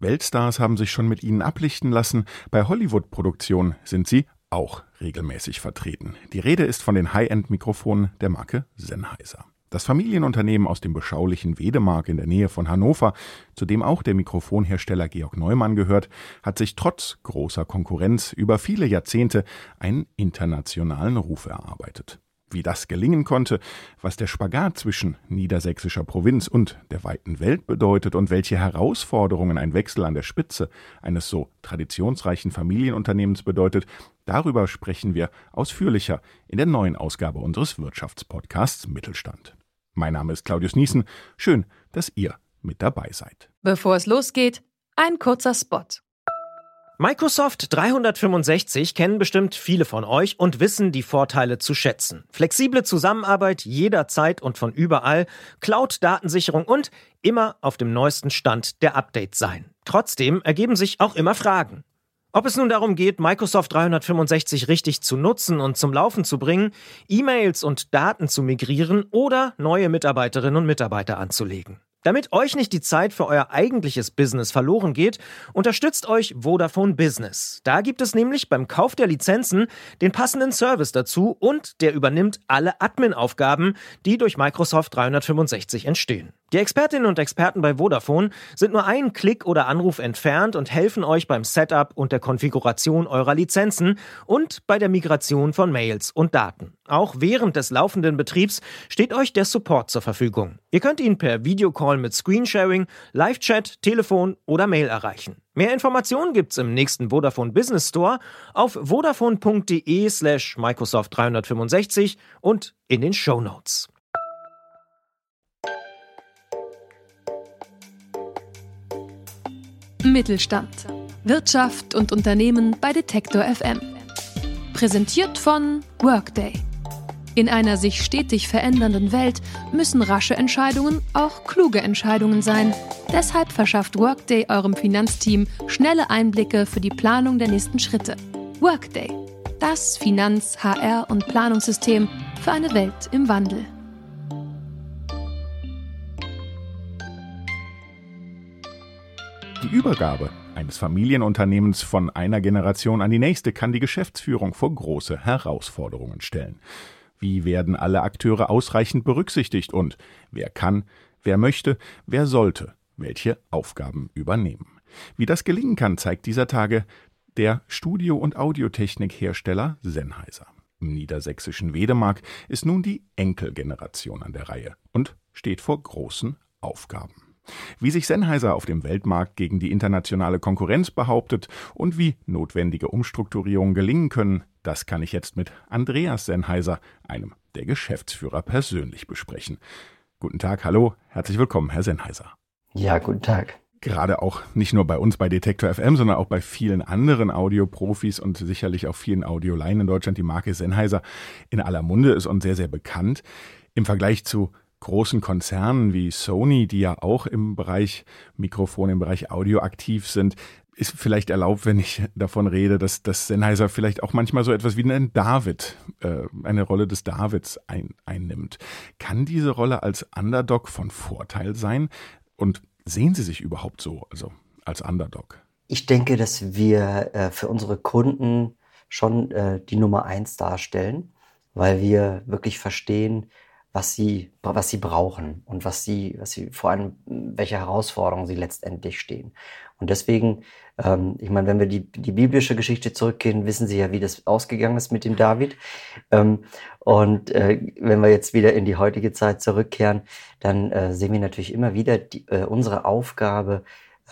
Weltstars haben sich schon mit ihnen ablichten lassen. Bei Hollywood-Produktionen sind sie auch regelmäßig vertreten. Die Rede ist von den High-End-Mikrofonen der Marke Sennheiser. Das Familienunternehmen aus dem beschaulichen Wedemark in der Nähe von Hannover, zu dem auch der Mikrofonhersteller Georg Neumann gehört, hat sich trotz großer Konkurrenz über viele Jahrzehnte einen internationalen Ruf erarbeitet. Wie das gelingen konnte, was der Spagat zwischen niedersächsischer Provinz und der weiten Welt bedeutet und welche Herausforderungen ein Wechsel an der Spitze eines so traditionsreichen Familienunternehmens bedeutet, darüber sprechen wir ausführlicher in der neuen Ausgabe unseres Wirtschaftspodcasts Mittelstand. Mein Name ist Claudius Niesen. Schön, dass ihr mit dabei seid. Bevor es losgeht, ein kurzer Spot. Microsoft 365 kennen bestimmt viele von euch und wissen die Vorteile zu schätzen. Flexible Zusammenarbeit jederzeit und von überall, Cloud-Datensicherung und immer auf dem neuesten Stand der Updates sein. Trotzdem ergeben sich auch immer Fragen. Ob es nun darum geht, Microsoft 365 richtig zu nutzen und zum Laufen zu bringen, E-Mails und Daten zu migrieren oder neue Mitarbeiterinnen und Mitarbeiter anzulegen. Damit euch nicht die Zeit für euer eigentliches Business verloren geht, unterstützt euch Vodafone Business. Da gibt es nämlich beim Kauf der Lizenzen den passenden Service dazu und der übernimmt alle Admin-Aufgaben, die durch Microsoft 365 entstehen. Die Expertinnen und Experten bei Vodafone sind nur einen Klick oder Anruf entfernt und helfen euch beim Setup und der Konfiguration eurer Lizenzen und bei der Migration von Mails und Daten. Auch während des laufenden Betriebs steht euch der Support zur Verfügung. Ihr könnt ihn per Videocall mit Screensharing, Live-Chat, Telefon oder Mail erreichen. Mehr Informationen gibt's im nächsten Vodafone Business Store auf vodafone.de/Microsoft 365 und in den Shownotes. Mittelstand. Wirtschaft und Unternehmen bei Detektor FM. Präsentiert von Workday. In einer sich stetig verändernden Welt müssen rasche Entscheidungen auch kluge Entscheidungen sein. Deshalb verschafft Workday eurem Finanzteam schnelle Einblicke für die Planung der nächsten Schritte. Workday. Das Finanz-, HR- und Planungssystem für eine Welt im Wandel. Die Übergabe eines Familienunternehmens von einer Generation an die nächste kann die Geschäftsführung vor große Herausforderungen stellen. Wie werden alle Akteure ausreichend berücksichtigt und wer kann, wer möchte, wer sollte welche Aufgaben übernehmen? Wie das gelingen kann, zeigt dieser Tage der Studio- und Audiotechnikhersteller Sennheiser. Im niedersächsischen Wedemark ist nun die Enkelgeneration an der Reihe und steht vor großen Aufgaben. Wie sich Sennheiser auf dem Weltmarkt gegen die internationale Konkurrenz behauptet und wie notwendige Umstrukturierungen gelingen können, das kann ich jetzt mit Andreas Sennheiser, einem der Geschäftsführer, persönlich besprechen. Guten Tag, hallo, herzlich willkommen, Herr Sennheiser. Ja, guten Tag. Gerade auch nicht nur bei uns bei Detektor FM, sondern auch bei vielen anderen Audioprofis und sicherlich auch vielen Audioleien in Deutschland. Die Marke Sennheiser in aller Munde ist und sehr, sehr bekannt. Im Vergleich zu großen Konzernen wie Sony, die ja auch im Bereich Mikrofon, im Bereich Audio aktiv sind, ist vielleicht erlaubt, wenn ich davon rede, dass Sennheiser vielleicht auch manchmal so etwas wie eine Rolle des Davids einnimmt. Kann diese Rolle als Underdog von Vorteil sein? Und sehen Sie sich überhaupt so, also als Underdog? Ich denke, dass wir für unsere Kunden schon die Nummer 1 darstellen, weil wir wirklich verstehen, was sie brauchen und was sie vor allem, welche Herausforderungen sie letztendlich stehen. Und deswegen, ich meine, wenn wir die biblische Geschichte zurückgehen, wissen Sie ja, wie das ausgegangen ist mit dem David. Wenn wir jetzt wieder in die heutige Zeit zurückkehren, dann sehen wir natürlich immer wieder unsere Aufgabe,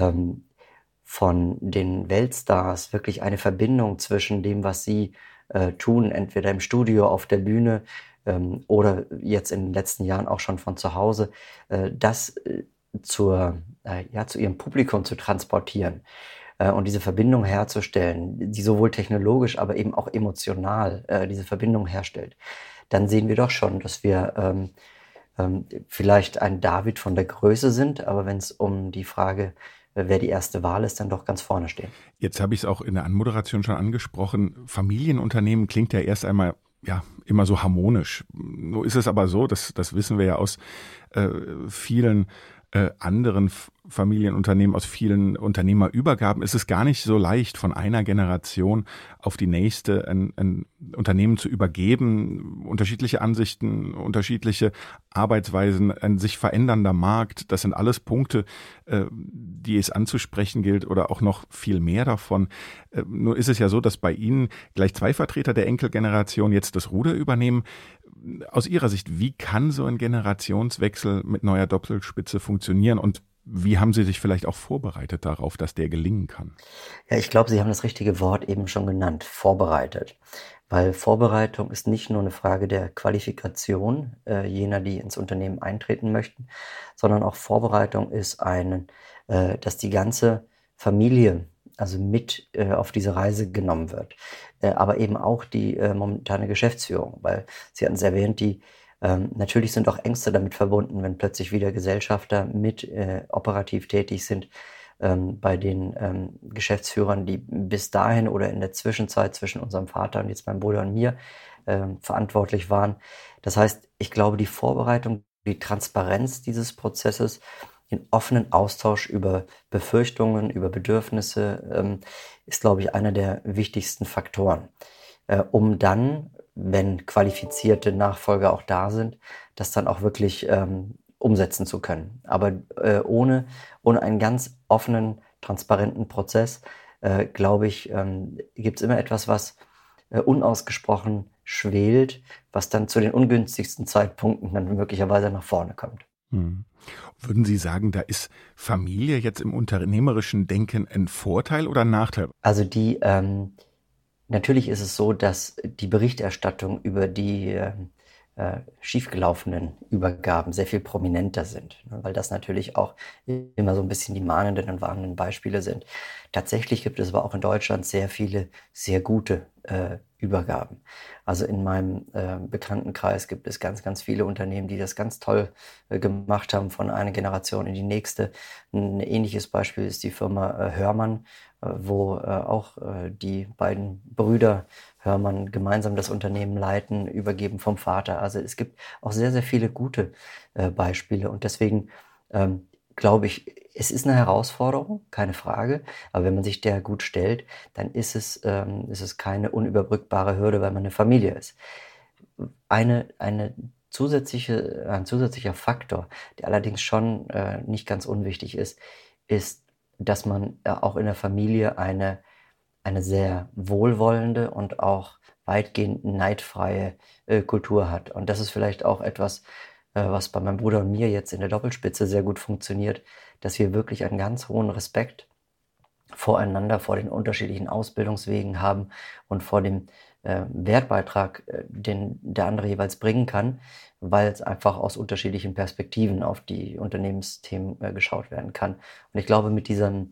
von den Weltstars wirklich eine Verbindung zwischen dem, was sie tun, entweder im Studio, auf der Bühne, oder jetzt in den letzten Jahren auch schon von zu Hause, das zu ihrem Publikum zu transportieren und diese Verbindung herzustellen, die sowohl technologisch, aber eben auch emotional diese Verbindung herstellt, dann sehen wir doch schon, dass wir vielleicht ein David von der Größe sind, aber wenn es um die Frage, wer die erste Wahl ist, dann doch ganz vorne stehen. Jetzt habe ich es auch in der Anmoderation schon angesprochen. Familienunternehmen klingt ja erst einmal immer so harmonisch. Nur ist es aber so, das wissen wir ja aus vielen anderen Familienunternehmen, aus vielen Unternehmerübergaben ist es gar nicht so leicht, von einer Generation auf die nächste ein Unternehmen zu übergeben. Unterschiedliche Ansichten, unterschiedliche Arbeitsweisen, ein sich verändernder Markt, das sind alles Punkte, die es anzusprechen gilt oder auch noch viel mehr davon. Nur ist es ja so, dass bei Ihnen gleich 2 Vertreter der Enkelgeneration jetzt das Ruder übernehmen. Aus Ihrer Sicht, wie kann so ein Generationswechsel mit neuer Doppelspitze funktionieren und wie haben Sie sich vielleicht auch vorbereitet darauf, dass der gelingen kann? Ja, ich glaube, Sie haben das richtige Wort eben schon genannt, vorbereitet. Weil Vorbereitung ist nicht nur eine Frage der Qualifikation jener, die ins Unternehmen eintreten möchten, sondern auch Vorbereitung ist dass die ganze Familie also mit auf diese Reise genommen wird. Aber eben auch die momentane Geschäftsführung, weil Sie hatten es erwähnt, natürlich sind auch Ängste damit verbunden, wenn plötzlich wieder Gesellschafter mit operativ tätig sind bei den Geschäftsführern, die bis dahin oder in der Zwischenzeit zwischen unserem Vater und jetzt meinem Bruder und mir verantwortlich waren. Das heißt, ich glaube, die Vorbereitung, die Transparenz dieses Prozesses, den offenen Austausch über Befürchtungen, über Bedürfnisse ist, glaube ich, einer der wichtigsten Faktoren, um dann, wenn qualifizierte Nachfolger auch da sind, das dann auch wirklich umsetzen zu können. Aber ohne einen ganz offenen, transparenten Prozess, glaube ich, gibt es immer etwas, was unausgesprochen schwelt, was dann zu den ungünstigsten Zeitpunkten dann möglicherweise nach vorne kommt. Würden Sie sagen, da ist Familie jetzt im unternehmerischen Denken ein Vorteil oder ein Nachteil? Also natürlich ist es so, dass die Berichterstattung über die schiefgelaufenen Übergaben sehr viel prominenter sind, weil das natürlich auch immer so ein bisschen die mahnenden und warnenden Beispiele sind. Tatsächlich gibt es aber auch in Deutschland sehr viele sehr gute Übergaben. Also in meinem Bekanntenkreis gibt es ganz, ganz viele Unternehmen, die das ganz toll gemacht haben von einer Generation in die nächste. Ein ähnliches Beispiel ist die Firma Hörmann, wo auch die beiden Brüder Hörmann gemeinsam das Unternehmen leiten, übergeben vom Vater. Also es gibt auch sehr, sehr viele gute Beispiele und deswegen glaube ich, es ist eine Herausforderung, keine Frage, aber wenn man sich der gut stellt, dann ist es keine unüberbrückbare Hürde, weil man eine Familie ist. Ein zusätzlicher Faktor, der allerdings schon nicht ganz unwichtig ist, dass man auch in der Familie eine sehr wohlwollende und auch weitgehend neidfreie Kultur hat. Und das ist vielleicht auch etwas, was bei meinem Bruder und mir jetzt in der Doppelspitze sehr gut funktioniert, dass wir wirklich einen ganz hohen Respekt voreinander, vor den unterschiedlichen Ausbildungswegen haben und vor dem Wertbeitrag, den der andere jeweils bringen kann, weil es einfach aus unterschiedlichen Perspektiven auf die Unternehmensthemen geschaut werden kann. Und ich glaube, mit dieser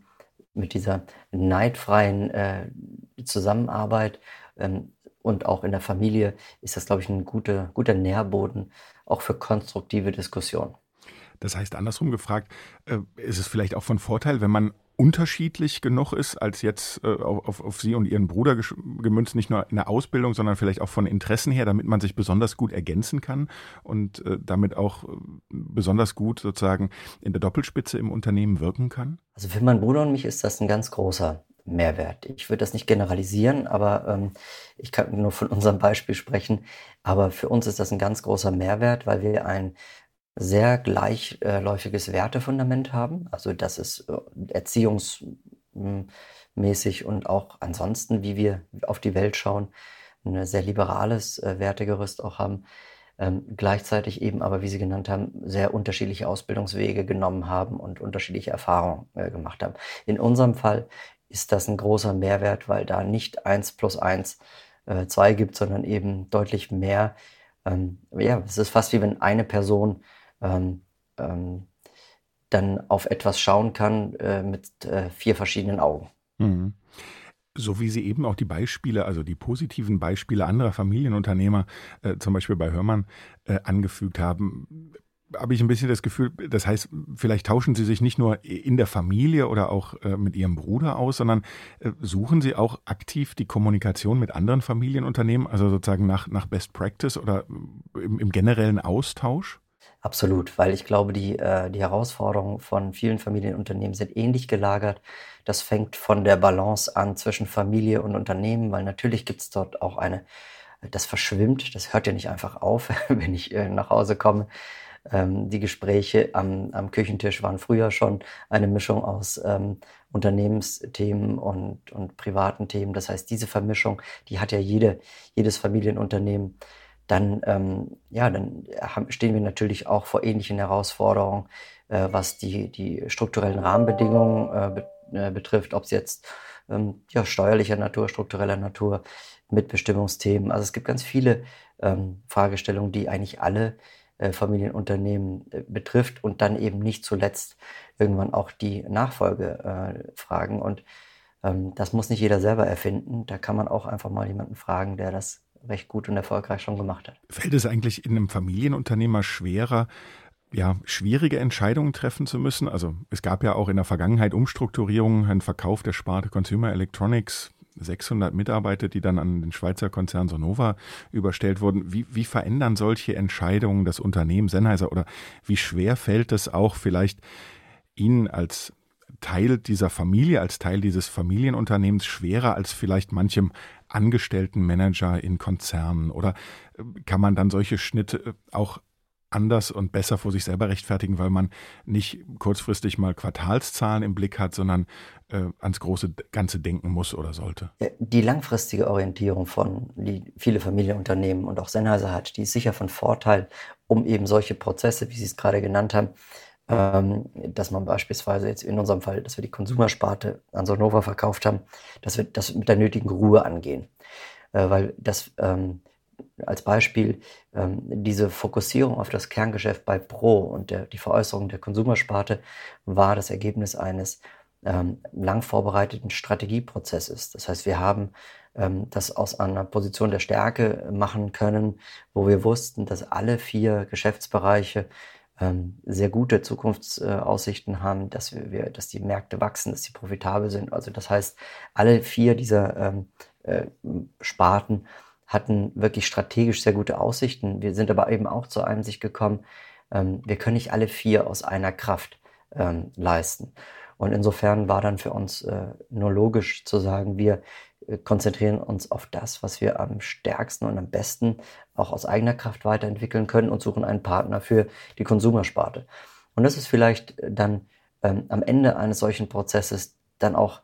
neidfreien Zusammenarbeit und auch in der Familie ist das, glaube ich, ein guter Nährboden auch für konstruktive Diskussionen. Das heißt, andersrum gefragt, ist es vielleicht auch von Vorteil, wenn man unterschiedlich genug ist, als jetzt auf Sie und Ihren Bruder gemünzt, nicht nur in der Ausbildung, sondern vielleicht auch von Interessen her, damit man sich besonders gut ergänzen kann und damit auch besonders gut sozusagen in der Doppelspitze im Unternehmen wirken kann? Also für meinen Bruder und mich ist das ein ganz großer Mehrwert. Ich würde das nicht generalisieren, aber ich kann nur von unserem Beispiel sprechen. Aber für uns ist das ein ganz großer Mehrwert, weil wir ein sehr gleichläufiges Wertefundament haben. Also das ist erziehungsmäßig und auch ansonsten, wie wir auf die Welt schauen, ein sehr liberales Wertegerüst auch haben. Gleichzeitig eben aber, wie Sie genannt haben, sehr unterschiedliche Ausbildungswege genommen haben und unterschiedliche Erfahrungen gemacht haben. In unserem Fall ist das ein großer Mehrwert, weil da nicht 1 + 1 2 gibt, sondern eben deutlich mehr. Es ist fast wie wenn eine Person dann auf etwas schauen kann mit 4 verschiedenen Augen. Mhm. So wie Sie eben auch die Beispiele, also die positiven Beispiele anderer Familienunternehmer, zum Beispiel bei Hörmann, angefügt haben, habe ich ein bisschen das Gefühl, das heißt, vielleicht tauschen Sie sich nicht nur in der Familie oder auch mit Ihrem Bruder aus, sondern suchen Sie auch aktiv die Kommunikation mit anderen Familienunternehmen, also sozusagen nach Best Practice oder im generellen Austausch? Absolut, weil ich glaube, die Herausforderungen von vielen Familienunternehmen sind ähnlich gelagert. Das fängt von der Balance an zwischen Familie und Unternehmen, weil natürlich gibt es dort auch das verschwimmt, das hört ja nicht einfach auf, wenn ich nach Hause komme. Die Gespräche am Küchentisch waren früher schon eine Mischung aus Unternehmensthemen und privaten Themen. Das heißt, diese Vermischung, die hat ja jedes Familienunternehmen. Dann stehen wir natürlich auch vor ähnlichen Herausforderungen, was die strukturellen Rahmenbedingungen betrifft, ob es jetzt steuerlicher Natur, struktureller Natur, Mitbestimmungsthemen. Also es gibt ganz viele Fragestellungen, die eigentlich alle Familienunternehmen betrifft und dann eben nicht zuletzt irgendwann auch die Nachfolgefragen. Und das muss nicht jeder selber erfinden. Da kann man auch einfach mal jemanden fragen, der das recht gut und erfolgreich schon gemacht hat. Fällt es eigentlich in einem Familienunternehmer schwerer, schwierige Entscheidungen treffen zu müssen? Also es gab ja auch in der Vergangenheit Umstrukturierungen, einen Verkauf der Sparte Consumer Electronics, 600 Mitarbeiter, die dann an den Schweizer Konzern Sonova überstellt wurden. Wie verändern solche Entscheidungen das Unternehmen Sennheiser oder wie schwer fällt es auch vielleicht Ihnen als Teil dieser Familie, als Teil dieses Familienunternehmens schwerer als vielleicht manchem Angestelltenmanager in Konzernen? Oder kann man dann solche Schnitte auch anders und besser vor sich selber rechtfertigen, weil man nicht kurzfristig mal Quartalszahlen im Blick hat, sondern ans große Ganze denken muss oder sollte? Die langfristige Orientierung die viele Familienunternehmen und auch Sennheiser hat, die ist sicher von Vorteil, um eben solche Prozesse, wie Sie es gerade genannt haben, dass man beispielsweise jetzt in unserem Fall, dass wir die Konsumersparte an Sonova verkauft haben, dass wir das mit der nötigen Ruhe angehen. Weil das als Beispiel diese Fokussierung auf das Kerngeschäft bei Pro und die Veräußerung der Konsumersparte war das Ergebnis eines lang vorbereiteten Strategieprozesses. Das heißt, wir haben das aus einer Position der Stärke machen können, wo wir wussten, dass alle 4 Geschäftsbereiche sehr gute Zukunftsaussichten haben, dass die Märkte wachsen, dass sie profitabel sind. Also das heißt, alle 4 dieser Sparten hatten wirklich strategisch sehr gute Aussichten. Wir sind aber eben auch zur Einsicht gekommen, wir können nicht alle 4 aus einer Kraft leisten. Und insofern war dann für uns nur logisch zu sagen, wir konzentrieren uns auf das, was wir am stärksten und am besten auch aus eigener Kraft weiterentwickeln können und suchen einen Partner für die Konsumersparte. Und das ist vielleicht dann am Ende eines solchen Prozesses dann auch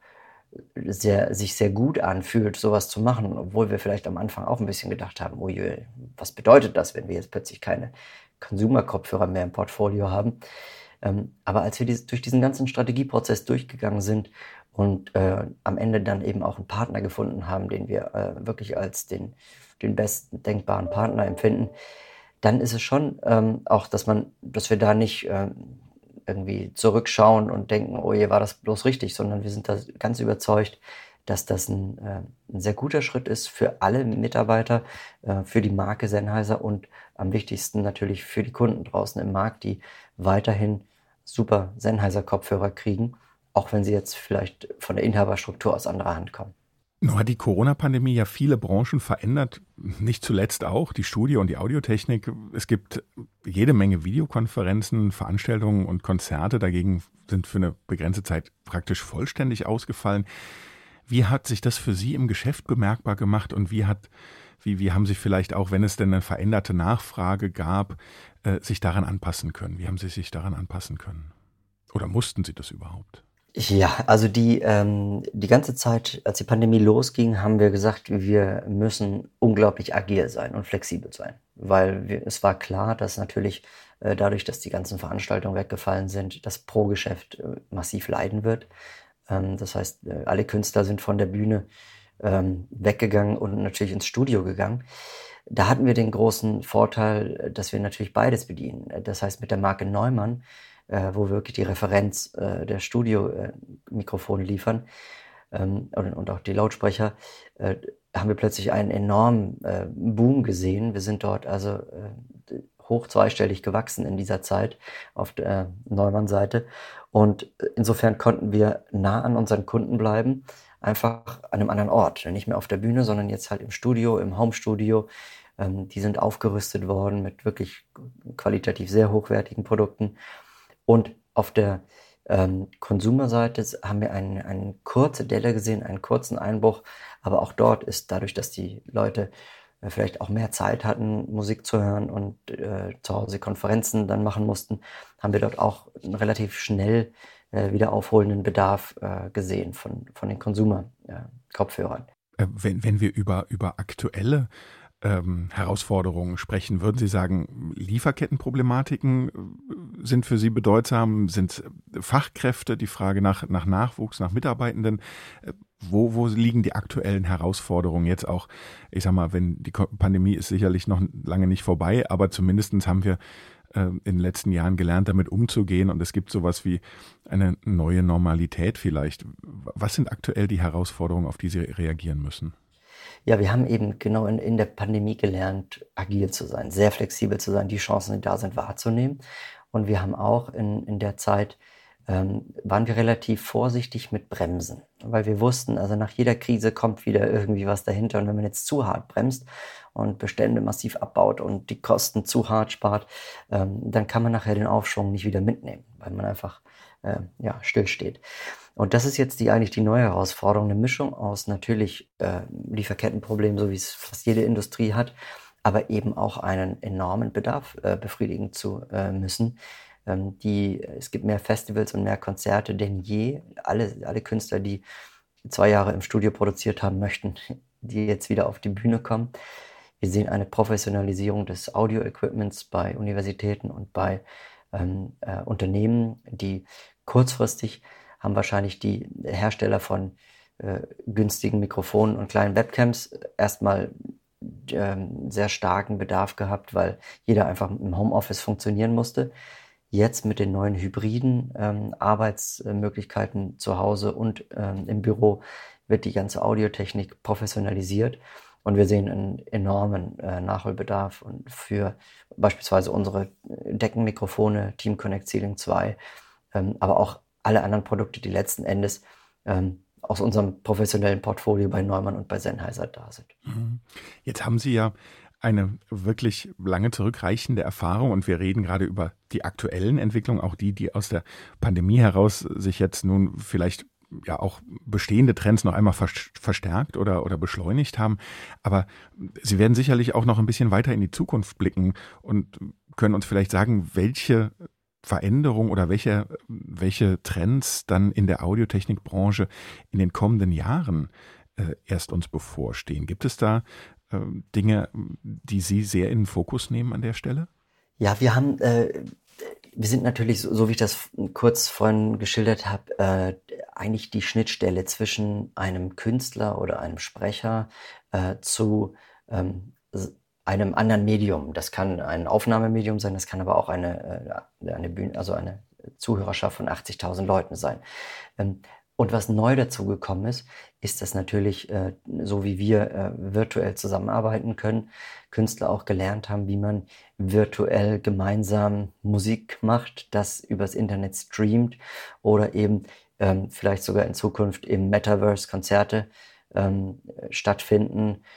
sich sehr gut anfühlt, sowas zu machen, obwohl wir vielleicht am Anfang auch ein bisschen gedacht haben, oh je, was bedeutet das, wenn wir jetzt plötzlich keine Consumer-Kopfhörer mehr im Portfolio haben. Aber als wir durch diesen ganzen Strategieprozess durchgegangen sind und am Ende dann eben auch einen Partner gefunden haben, den wir wirklich als den besten denkbaren Partner empfinden, dann ist es schon auch, dass wir da nicht irgendwie zurückschauen und denken, oh je, war das bloß richtig, sondern wir sind da ganz überzeugt, dass das ein sehr guter Schritt ist für alle Mitarbeiter, für die Marke Sennheiser und am wichtigsten natürlich für die Kunden draußen im Markt, die weiterhin super Sennheiser-Kopfhörer kriegen, auch wenn sie jetzt vielleicht von der Inhaberstruktur aus anderer Hand kommen. Nun hat die Corona-Pandemie ja viele Branchen verändert, nicht zuletzt auch die Studio- und die Audiotechnik. Es gibt jede Menge Videokonferenzen, Veranstaltungen und Konzerte. Dagegen sind für eine begrenzte Zeit praktisch vollständig ausgefallen. Wie hat sich das für Sie im Geschäft bemerkbar gemacht und wie haben Sie vielleicht auch, wenn es denn eine veränderte Nachfrage gab, sich daran anpassen können? Wie haben Sie sich daran anpassen können? Oder mussten Sie das überhaupt? Ja, also die ganze Zeit, als die Pandemie losging, haben wir gesagt, wir müssen unglaublich agil sein und flexibel sein. Weil es war klar, dass natürlich dadurch, dass die ganzen Veranstaltungen weggefallen sind, das Pro-Geschäft massiv leiden wird. Das heißt, alle Künstler sind von der Bühne weggegangen und natürlich ins Studio gegangen. Da hatten wir den großen Vorteil, dass wir natürlich beides bedienen. Das heißt, mit der Marke Neumann, wo wirklich die Referenz der Studio-Mikrofone liefern und auch die Lautsprecher, haben wir plötzlich einen enormen Boom gesehen. Wir sind dort also hoch zweistellig gewachsen in dieser Zeit auf der Neumann-Seite. Und insofern konnten wir nah an unseren Kunden bleiben, einfach an einem anderen Ort. Nicht mehr auf der Bühne, sondern jetzt halt im Studio, im Homestudio. Die sind aufgerüstet worden mit wirklich qualitativ sehr hochwertigen Produkten. Und auf der Konsumerseite haben wir eine kurze Delle gesehen, einen kurzen Einbruch. Aber auch dort ist dadurch, dass die Leute vielleicht auch mehr Zeit hatten, Musik zu hören und zu Hause Konferenzen dann machen mussten, haben wir dort auch einen relativ schnell wieder aufholenden Bedarf gesehen von den Consumer-Kopfhörern. Wenn wir über aktuelle Herausforderungen sprechen, würden Sie sagen, Lieferkettenproblematiken sind für Sie bedeutsam? Sind Fachkräfte, die Frage nach Nachwuchs, nach Mitarbeitenden? Wo liegen die aktuellen Herausforderungen jetzt auch? Ich sag mal, wenn die Pandemie ist sicherlich noch lange nicht vorbei, aber zumindest haben wir in den letzten Jahren gelernt, damit umzugehen, und es gibt sowas wie eine neue Normalität vielleicht. Was sind aktuell die Herausforderungen, auf die Sie reagieren müssen? Ja, wir haben eben genau in der Pandemie gelernt, agil zu sein, sehr flexibel zu sein, die Chancen, die da sind, wahrzunehmen. Und wir haben auch in der Zeit, waren wir relativ vorsichtig mit Bremsen, weil wir wussten, also nach jeder Krise kommt wieder irgendwie was dahinter. Und wenn man jetzt zu hart bremst und Bestände massiv abbaut und die Kosten zu hart spart, dann kann man nachher den Aufschwung nicht wieder mitnehmen, weil man einfach stillsteht. Und das ist jetzt eigentlich die neue Herausforderung, eine Mischung aus natürlich Lieferkettenproblemen, so wie es fast jede Industrie hat, aber eben auch einen enormen Bedarf befriedigen zu müssen. Es gibt mehr Festivals und mehr Konzerte denn je. Alle Künstler, die 2 Jahre im Studio produziert haben, möchten die jetzt wieder auf die Bühne kommen. Wir sehen eine Professionalisierung des Audio-Equipments bei Universitäten und bei Unternehmen, die kurzfristig haben wahrscheinlich die Hersteller von günstigen Mikrofonen und kleinen Webcams erstmal sehr starken Bedarf gehabt, weil jeder einfach im Homeoffice funktionieren musste. Jetzt mit den neuen hybriden Arbeitsmöglichkeiten zu Hause und im Büro wird die ganze Audiotechnik professionalisiert. Und wir sehen einen enormen Nachholbedarf und für beispielsweise unsere Deckenmikrofone, Team Connect Ceiling 2, aber auch alle anderen Produkte, die letzten Endes aus unserem professionellen Portfolio bei Neumann und bei Sennheiser da sind. Jetzt haben Sie ja eine wirklich lange zurückreichende Erfahrung, und wir reden gerade über die aktuellen Entwicklungen, auch die aus der Pandemie heraus sich jetzt nun vielleicht ja auch bestehende Trends noch einmal verstärkt oder beschleunigt haben. Aber Sie werden sicherlich auch noch ein bisschen weiter in die Zukunft blicken und können uns vielleicht sagen, welche Veränderung oder welche Trends dann in der Audiotechnikbranche in den kommenden Jahren erst uns bevorstehen. Gibt es da Dinge, die Sie sehr in den Fokus nehmen an der Stelle? Ja, wir sind natürlich, so wie ich das kurz vorhin geschildert habe, eigentlich die Schnittstelle zwischen einem Künstler oder einem Sprecher zu einem anderen Medium. Das kann ein Aufnahmemedium sein, das kann aber auch eine Bühne, also eine Zuhörerschaft von 80.000 Leuten sein. Und was neu dazu gekommen ist, dass natürlich, so wie wir virtuell zusammenarbeiten können, Künstler auch gelernt haben, wie man virtuell gemeinsam Musik macht, das übers Internet streamt oder eben vielleicht sogar in Zukunft im Metaverse Konzerte stattfinden,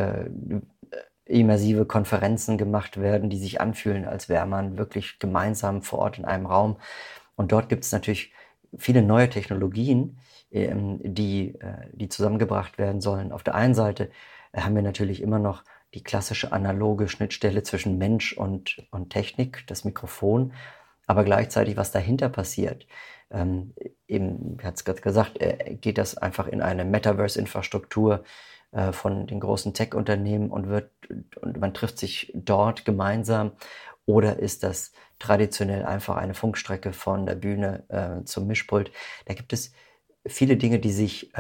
immersive Konferenzen gemacht werden, die sich anfühlen, als wäre man wirklich gemeinsam vor Ort in einem Raum. Und dort gibt es natürlich viele neue Technologien, die zusammengebracht werden sollen. Auf der einen Seite haben wir natürlich immer noch die klassische analoge Schnittstelle zwischen Mensch und Technik, das Mikrofon, aber gleichzeitig, was dahinter passiert, eben, ich hatte es gerade gesagt, geht das einfach in eine Metaverse-Infrastruktur von den großen Tech-Unternehmen und man trifft sich dort gemeinsam, oder ist das traditionell einfach eine Funkstrecke von der Bühne zum Mischpult? Da gibt es viele Dinge, die sich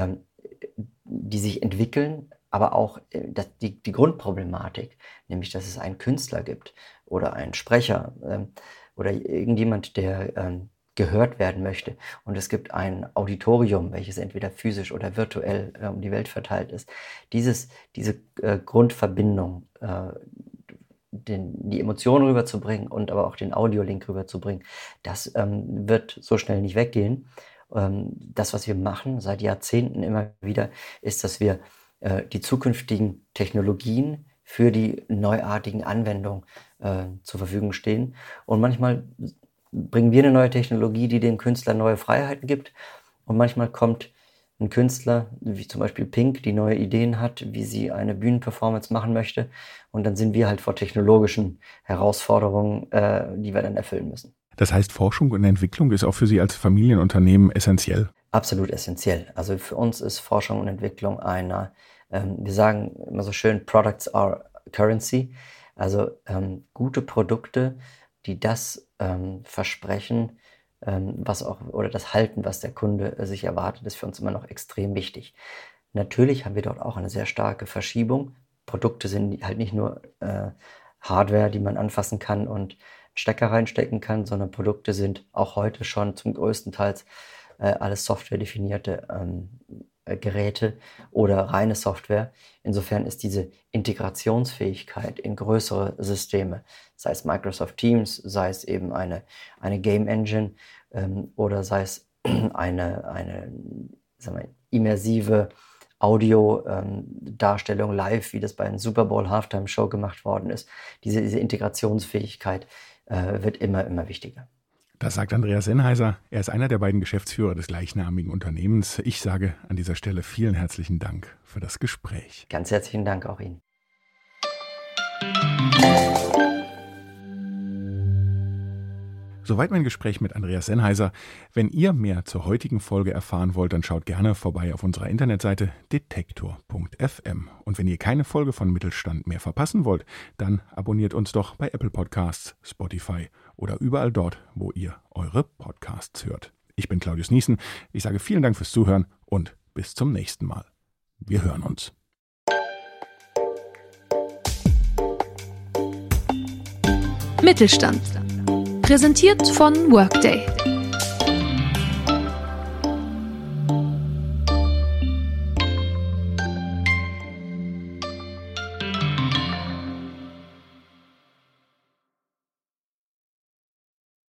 entwickeln, aber auch die Grundproblematik, nämlich dass es einen Künstler gibt oder einen Sprecher oder irgendjemand, der gehört werden möchte. Und es gibt ein Auditorium, welches entweder physisch oder virtuell um die Welt verteilt ist. Diese Grundverbindung, die Emotionen rüberzubringen und aber auch den Audiolink rüberzubringen, das wird so schnell nicht weggehen. Das, was wir machen seit Jahrzehnten immer wieder, ist, dass wir die zukünftigen Technologien für die neuartigen Anwendungen zur Verfügung stehen. Und manchmal bringen wir eine neue Technologie, die dem Künstler neue Freiheiten gibt. Und manchmal kommt ein Künstler, wie zum Beispiel Pink, die neue Ideen hat, wie sie eine Bühnenperformance machen möchte. Und dann sind wir halt vor technologischen Herausforderungen, die wir dann erfüllen müssen. Das heißt, Forschung und Entwicklung ist auch für Sie als Familienunternehmen essentiell? Absolut essentiell. Also für uns ist Forschung und Entwicklung wir sagen immer so schön, Products are Currency. Also gute Produkte, die das versprechen, oder das halten, was der Kunde sich erwartet, ist für uns immer noch extrem wichtig. Natürlich haben wir dort auch eine sehr starke Verschiebung. Produkte sind halt nicht nur Hardware, die man anfassen kann und Stecker reinstecken kann, sondern Produkte sind auch heute schon zum größten Teil alles softwaredefinierte Geräte oder reine Software. Insofern ist diese Integrationsfähigkeit in größere Systeme, sei es Microsoft Teams, sei es eben eine Game Engine oder sei es eine immersive Audio-Darstellung live, wie das bei einem Super Bowl Halftime Show gemacht worden ist. Diese Integrationsfähigkeit wird immer wichtiger. Das sagt Andreas Sennheiser. Er ist einer der beiden Geschäftsführer des gleichnamigen Unternehmens. Ich sage an dieser Stelle vielen herzlichen Dank für das Gespräch. Ganz herzlichen Dank auch Ihnen. Soweit mein Gespräch mit Andreas Sennheiser. Wenn ihr mehr zur heutigen Folge erfahren wollt, dann schaut gerne vorbei auf unserer Internetseite detektor.fm. Und wenn ihr keine Folge von Mittelstand mehr verpassen wollt, dann abonniert uns doch bei Apple Podcasts, Spotify oder überall dort, wo ihr eure Podcasts hört. Ich bin Claudius Niesen. Ich sage vielen Dank fürs Zuhören und bis zum nächsten Mal. Wir hören uns. Mittelstand. Präsentiert von Workday.